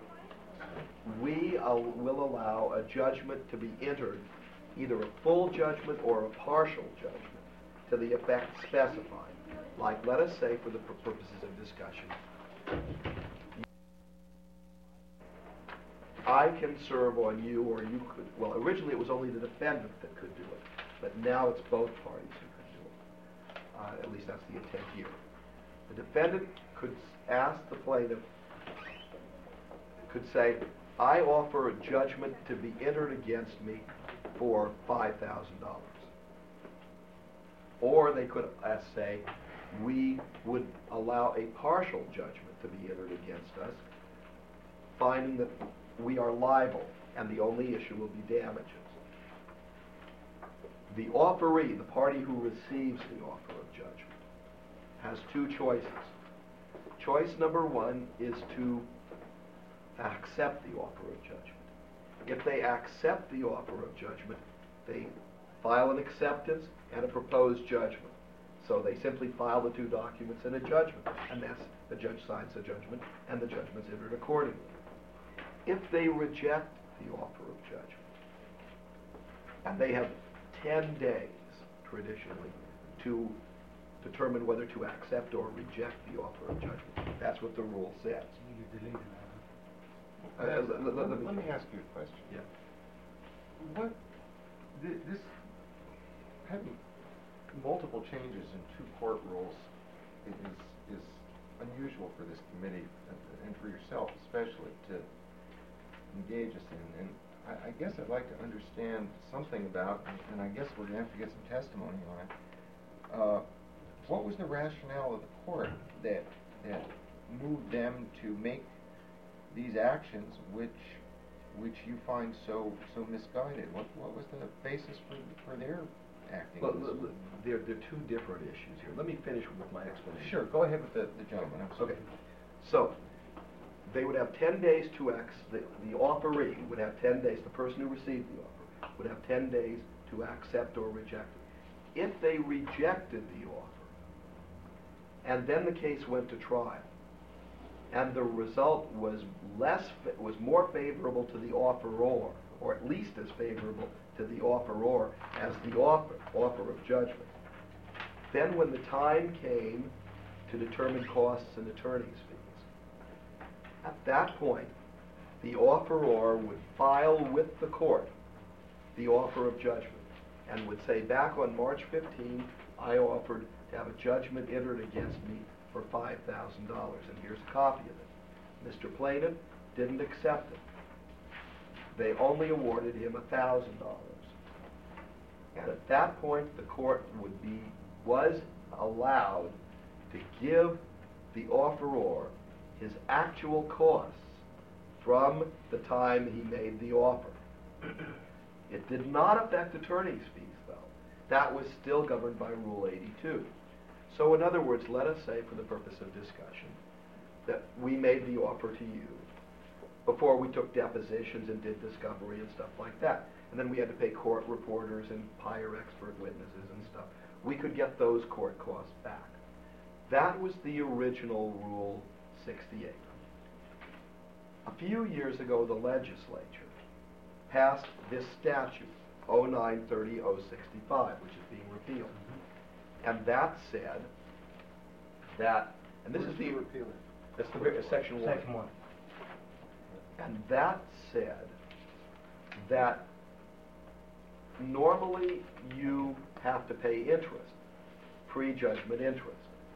we will allow a judgment to be entered, either a full judgment or a partial judgment, to the effect specified. Like, let us say, for the purposes of discussion, I can serve on you, or you could, well, originally it was only the defendant that could do it, but now it's both parties who can do it. At least that's the intent here. The defendant could ask the plaintiff, could say, I offer a judgment to be entered against me for $5,000. Or they could say, we would allow a partial judgment to be entered against us, finding that we are liable and the only issue will be damages. The offeree, the party who receives the offer of judgment, has two choices. Choice number one is to accept the offer of judgment. If they accept the offer of judgment, they file an acceptance and a proposed judgment. So they simply file the two documents in a judgment, and that's, the judge signs the judgment, and the judgment's entered accordingly. If they reject the offer of judgment, and they have 10 days, traditionally, to determine whether to accept or reject the offer of judgment. That's what the rule says. You deleted that. Let me ask you a question. Yeah. What, this, having multiple changes in two court rules is unusual for this committee, and for yourself especially, to engage us in. And I guess I'd like to understand something about, and I guess we're going to have to get some testimony on it. What was the rationale of the court that moved them to make these actions which you find so misguided? What was the basis for their acting? Well, there are two different issues here. Let me finish with my explanation. Sure, go ahead with the gentleman. Okay. So, they would have 10 days to the offeree would have 10 days, the person who received the offer, would have 10 days to accept or reject it. If they rejected the offer, and then the case went to trial, and the result was more favorable to the offeror, or at least as favorable to the offeror as the offer of judgment, then when the time came to determine costs and attorney's fees, at that point, the offeror would file with the court the offer of judgment and would say, back on March 15, I offered to have a judgment entered against me for $5,000, and here's a copy of it. Mr. Plaintiff didn't accept it. They only awarded him $1,000. And at that point, the court was allowed to give the offeror his actual costs from the time he made the offer. It did not affect attorney's fees, though. That was still governed by Rule 82. So in other words, let us say, for the purpose of discussion, that we made the offer to you before we took depositions and did discovery and stuff like that. And then we had to pay court reporters and hire expert witnesses and stuff. We could get those court costs back. That was the original Rule 68. A few years ago, the legislature passed this statute, 0930-065, which is being repealed. And that said that, and this is the repeal. That's the Section 1. Section 1. And that said that normally you have to pay interest, pre-judgment interest.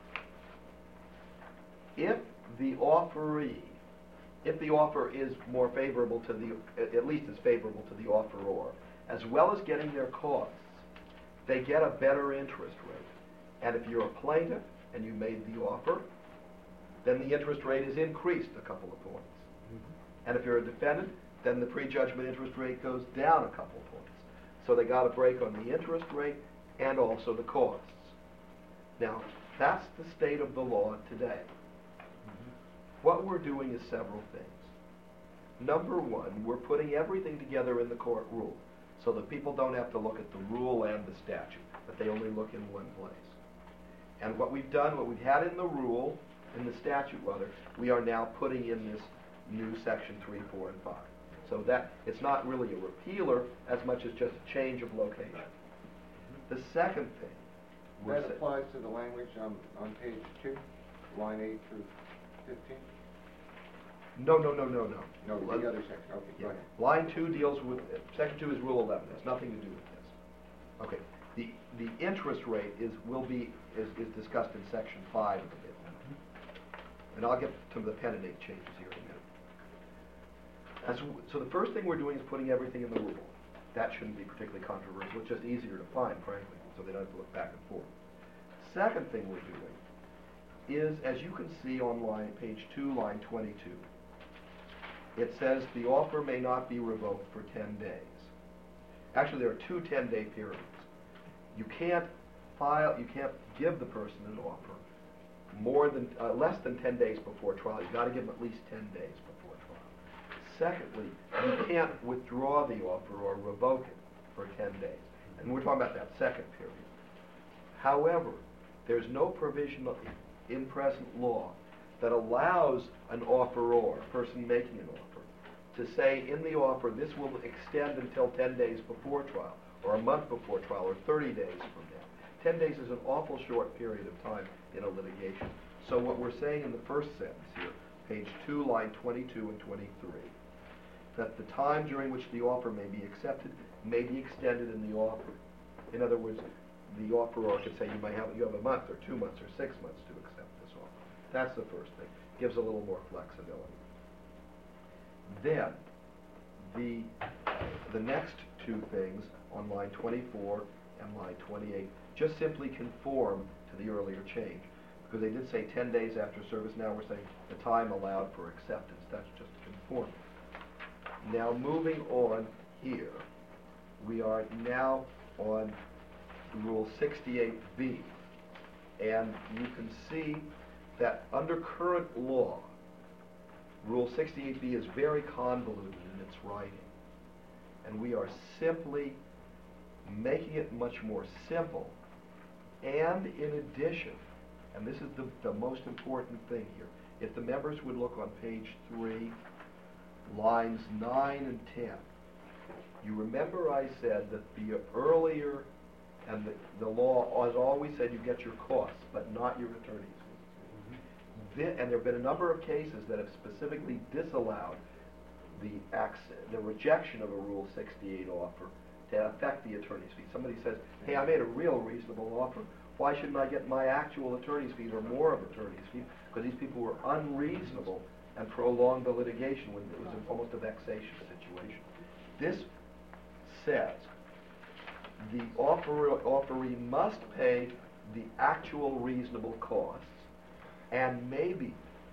If the offer is more favorable to at least as favorable to the offeror, as well as getting their costs, they get a better interest rate. And if you're a plaintiff and you made the offer, then the interest rate is increased a couple of points. And if you're a defendant, then the pre-judgment interest rate goes down a couple of points. So they got a break on the interest rate and also the costs. Now, that's the state of the law today. What we're doing is several things. Number one, we're putting everything together in the court rule so that people don't have to look at the rule and the statute, but they only look in one place. And what we've done, what we've had in the rule, in the statute rather, we are now putting in this new section 3, 4, and 5. So that it's not really a repealer as much as just a change of location. The second thing That applies to the language on page 2, line 8 through 15? No, No, the other section. Okay, go ahead. Line 2 deals with, section 2 is Rule 11. It has nothing to do with this. Okay. The interest rate is discussed in section 5 of the bill. and I'll get to the pen and ink changes here in a minute. So the first thing we're doing is putting everything in the rule. That shouldn't be particularly controversial. It's just easier to find, frankly, so they don't have to look back and forth. Second thing we're doing is, as you can see on page 2, line 22, it says the offer may not be revoked for 10 days. Actually, there are 2 10-day periods. You can't give the person an offer less than 10 days before trial. You've got to give them at least 10 days before trial. Secondly, you can't withdraw the offer or revoke it for 10 days. And we're talking about that second period. However, there's no provision in present law that allows an offeror, a person making an offer, to say in the offer, this will extend until 10 days before trial, or a month before trial, or 30 days from now. 10 days is an awful short period of time in a litigation. So what we're saying in the first sentence here, page 2, line 22 and 23, that the time during which the offer may be accepted may be extended in the offer. In other words, the offeror could say you have a month or 2 months or 6 months to accept this offer. That's the first thing. Gives a little more flexibility. Then, the next 2 things on line 24 and line 28 just simply conform to the earlier change. Because they did say 10 days after service, now we're saying the time allowed for acceptance. That's just conforming. Now moving on here, we are now on Rule 68B. And you can see that under current law, Rule 68B is very convoluted in its writing. And we are simply making it much more simple. And in addition, and this is the most important thing here, if the members would look on page 3, lines 9 and 10, you remember I said that the earlier, and the law has always said you get your costs, but not your attorney's fees. And there have been a number of cases that have specifically disallowed the rejection of a Rule 68 offer to affect the attorney's fees. Somebody says, hey, I made a real reasonable offer. Why shouldn't I get my actual attorney's fees or more of attorney's fees? Because these people were unreasonable and prolonged the litigation when it was almost a vexatious situation. This says the offeree must pay the actual reasonable costs and may be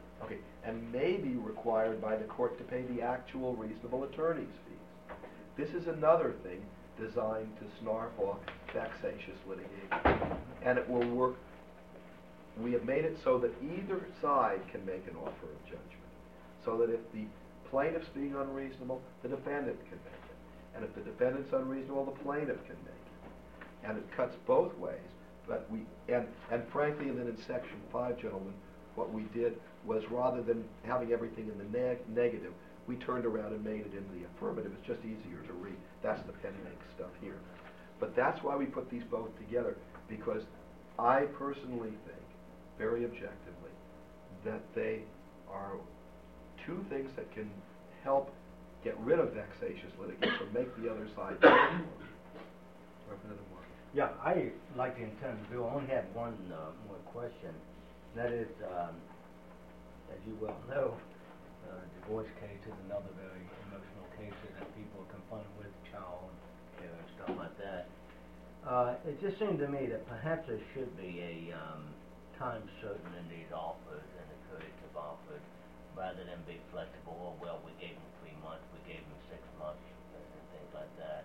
required by the court to pay the actual reasonable attorney's fees. This is another thing designed to snarf off vexatious litigation. And it will work. We have made it so that either side can make an offer of judgment. So that if the plaintiff's being unreasonable, the defendant can make it. And if the defendant's unreasonable, the plaintiff can make it. And it cuts both ways. But and frankly, then in Section 5, gentlemen, what we did was rather than having everything in the negative, we turned around and made it in the affirmative. It's just easier to read. That's the pen and ink stuff here. But that's why we put these both together, because I personally think, very objectively, that they are 2 things that can help get rid of vexatious litigation, make the other side Representative Mark. Yeah, I like the intent of the bill. I only have one more question. That is, as you well know, divorce case is another very emotional case that people are confronted with, child care and stuff like that. It just seemed to me that perhaps there should be a time certain in these offers and the periods of offers, rather than be flexible. Oh, well, we gave them 3 months, we gave them 6 months, and things like that.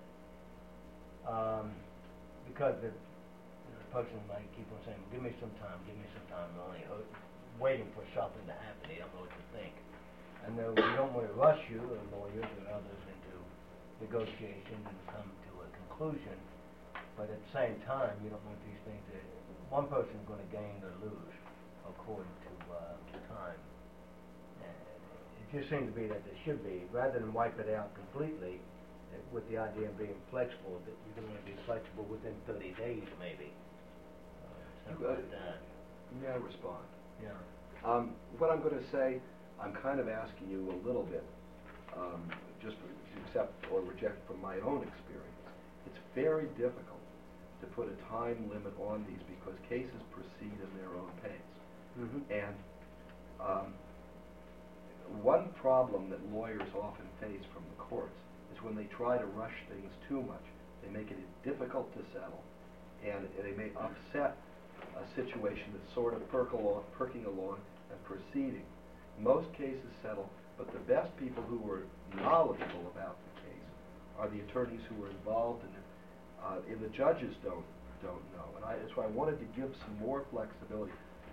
Because the person might keep on saying, give me some time, only waiting for something to happen. They don't know what to think. I know we don't want to rush you, or lawyers or others, into negotiation and come to a conclusion, but at the same time, you don't want these things that one person is going to gain or lose according to time. And it just seems to be that there should be, rather than wipe it out completely, with the idea of being flexible, that you're going to be flexible within 30 days, maybe. Something like that. May I respond? Yeah. What I'm going to say, I'm kind of asking you a little bit, just to accept or reject from my own experience. It's very difficult to put a time limit on these because cases proceed in their own pace. Mm-hmm. And One problem that lawyers often face from the courts is when they try to rush things too much. They make it difficult to settle, and they may upset a situation that's sort of perking along and proceeding. Most cases settle, but the best people who are knowledgeable about the case are the attorneys who were involved in it, and the judges don't know. And that's why I wanted to give some more flexibility.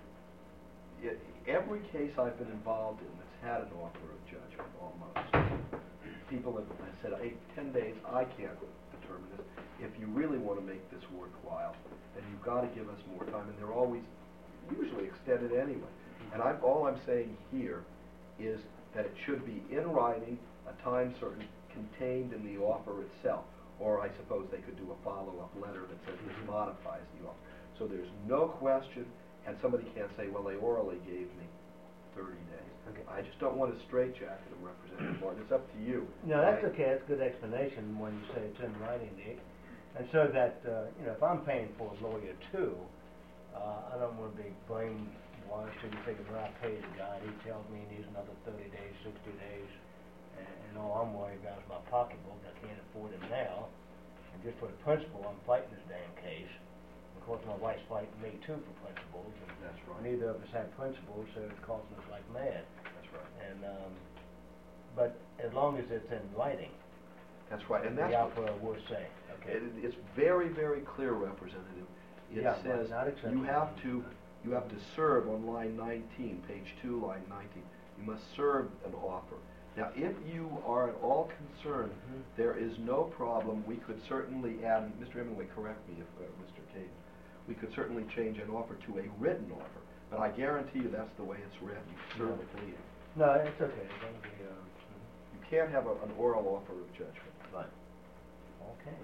Every case I've been involved in that's had an offer of judgment, almost, people have said, 10 days, I can't determine this. If you really want to make this worthwhile, then you've got to give us more time, and they're always usually extended anyway. And all I'm saying here is that it should be in writing, a time certain, contained in the offer itself. Or I suppose they could do a follow-up letter that says this modifies the offer. So there's no question, and somebody can't say, well, they orally gave me 30 days. Okay. I just don't want to straitjacket them, Representative Martin. It's up to you. No, that's okay. That's a good explanation when you say it's in writing, Dick. And so that, if I'm paying for a lawyer too, I don't want to be blamed. Why should you think, well, I paid the guy, he tells me he needs another 30 days, 60 days, and all I'm worried about is my pocketbook. I can't afford it now. And just for the principle, I'm fighting this damn case. Of course, my wife's fighting me too for principles. And That's right. neither of us have principles, so it's costing us like mad. That's right. And but as long as it's in writing, That's right. And that's the offer will say. Okay. It's very, very clear, Representative. It Yeah, says not acceptable. you have to serve on line 19, page 2, line 19. You must serve an offer. Now, if you are at all concerned, there is no problem. We could certainly add, and Mr. Hemingway, correct me if Mr. Caden, we could certainly change an offer to a written offer. But I guarantee you that's the way it's written. You serve a pleading. No, it's okay. It don't be, You can't have an oral offer of judgment. Right. Okay.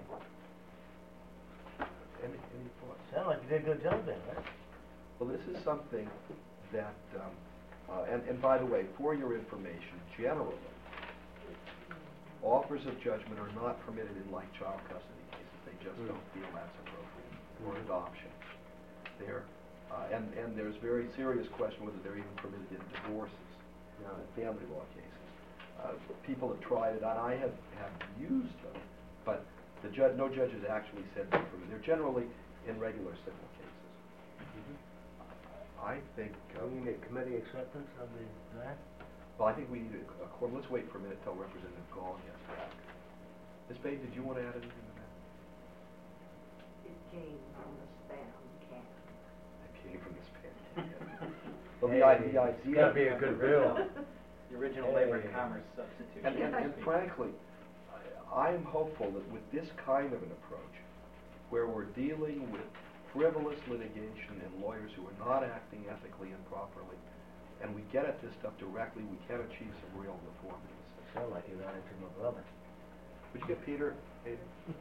Any thoughts? Sound like you did a good job then, right? Well, this is something that, and by the way, for your information, generally, offers of judgment are not permitted in like child custody cases. They just don't feel that's appropriate, or adoption. And there's very serious question whether they're even permitted in divorces, family law cases. People have tried it, and I have used them, but no judge has actually said they're permitted. They're generally in regular civil cases. I think... We need a committee acceptance of that? Well, I think we need a quorum. Let's wait for a minute till Representative Gall gets back. Ms. Bay, did you want to add anything to that? It came from the spam can. It came from the spam can. Well, the idea... It's gotta be a good bill. The original labor and commerce substitute. And frankly, I am hopeful that with this kind of an approach, where we're dealing with frivolous litigation and lawyers who are not acting ethically and properly, and we get at this stuff directly, we can achieve some real reform in this system. Sound like you ran into my brother. Would you get Peter? Hey.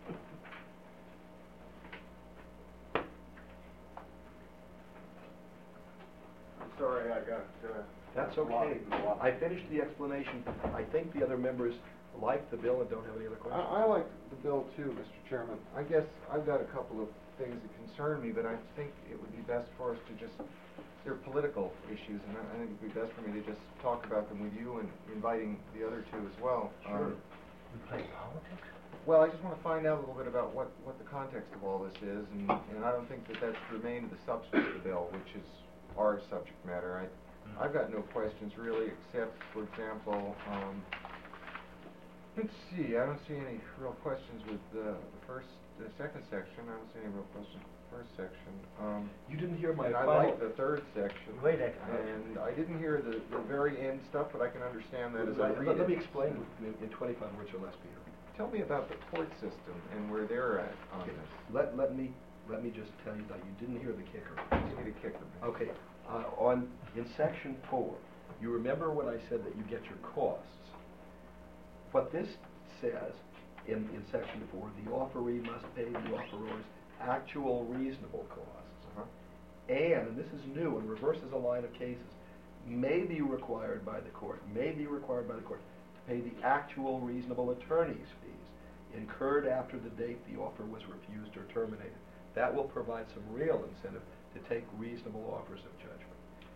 Sorry, I got... That's okay. I finished the explanation. I think the other members like the bill and don't have any other questions. I like the bill too, Mr. Chairman. I guess I've got a couple of things that concern me, but I think it would be best for us to just, they're political issues, and I think it would be best for me to just talk about them with you and inviting the other two as well. Sure. We play politics? Well, I just want to find out a little bit about what the context of all this is, and I don't think that that's germane to the substance of the bill, which is our subject matter. I've got no questions really, except, for example, let's see, I don't see any real questions with the second section. I don't see any real questions with the first section. You didn't hear my And I final... like the third section. Great explanation. And I didn't hear the very end stuff, but I can understand that as I read it. Let me explain in 25 words or less, Peter. Tell me about the court system and where they're at on Okay. this. Let me just tell you that you didn't hear the kicker. You need to kick them. Okay, in section 4, you remember when I said that you get your costs. What this says in section 4, the offeree must pay the offeror's actual reasonable costs. And this is new and reverses a line of cases, may be required by the court to pay the actual reasonable attorney's fees incurred after the date the offer was refused or terminated. That will provide some real incentive to take reasonable offers of judgment.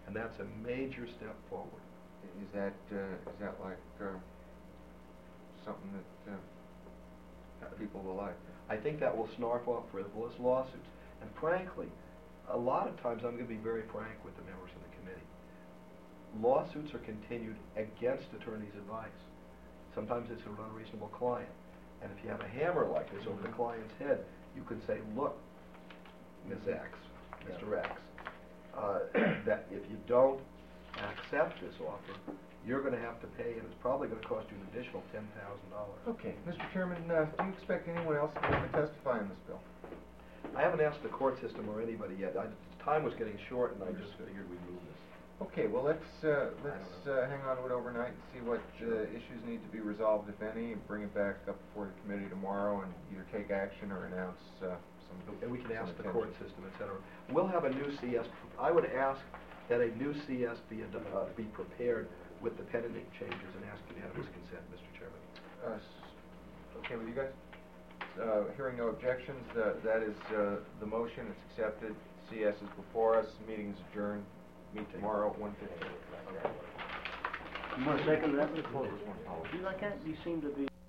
And that's a major step forward. Is that like, something that, people will like? I think that will snarf off frivolous lawsuits. And frankly, a lot of times, I'm going to be very frank with the members of the committee, lawsuits are continued against attorney's advice. Sometimes it's an unreasonable client. And if you have a hammer like this over the client's head, you can say, look, Ms. X, Mr. X, that if you don't accept this offer, you're going to have to pay, and it's probably going to cost you an additional $10,000. Okay, Mr. Chairman, do you expect anyone else to be able to testify on this bill? I haven't asked the court system or anybody yet. Time was getting short, and I just figured we'd move this. Okay, well, let's hang on to it overnight and see what issues need to be resolved, if any, and bring it back up before the committee tomorrow and either take action or announce some. And we can ask the attention. court system, et cetera. We'll have a new CS. I would ask that a new CS be prepared with the pen and ink changes and ask unanimous consent, Mr. Chairman. Okay with you guys? Hearing no objections, that is the motion. It's accepted. CS is before us. Meeting is adjourned. Meet tomorrow at 1:15. You want to second that? You like that? You seem to be...